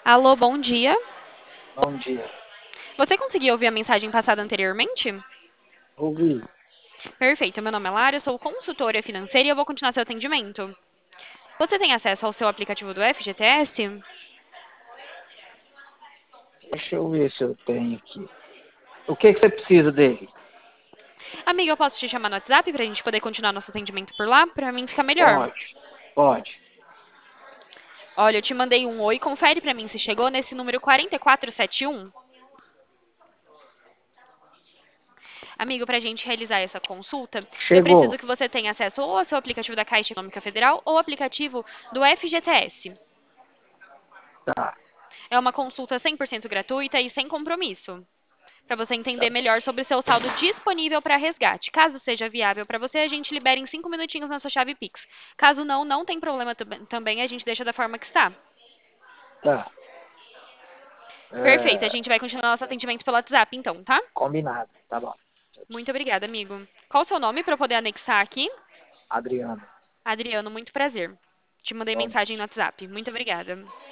Alô, bom dia. Bom dia. Você conseguiu ouvir a mensagem passada anteriormente? Ouvi. Perfeito, meu nome é Lara, sou consultora financeira e eu vou continuar seu atendimento. Você tem acesso ao seu aplicativo do FGTS? Deixa eu ver se eu tenho aqui. O que que você precisa dele? Amiga, eu posso te chamar no WhatsApp pra gente poder continuar nosso atendimento por lá? Pra mim ficar melhor. Pode. Pode. Olha, eu te mandei um oi, confere pra mim se chegou nesse número 4471. Amigo, pra gente realizar essa consulta, eu preciso Chegou. que você tenha acesso ou ao seu aplicativo da Caixa Econômica Federal ou ao aplicativo do FGTS. Tá. É uma consulta 100% gratuita e sem compromisso, para você Tá entender bom. melhor sobre o seu saldo disponível para resgate. Caso seja viável para você, a gente libera em 5 minutinhos na sua chave Pix. Caso não, não tem problema também, a gente deixa da forma que está. Tá. Perfeito, a É, gente vai continuar nosso atendimento pelo WhatsApp então, tá? combinado. Tá bom. Muito obrigada, amigo. Qual o seu nome para eu poder anexar aqui? Adriano. Adriano, muito prazer. Te mandei mensagem no Igualmente. WhatsApp. Muito obrigada.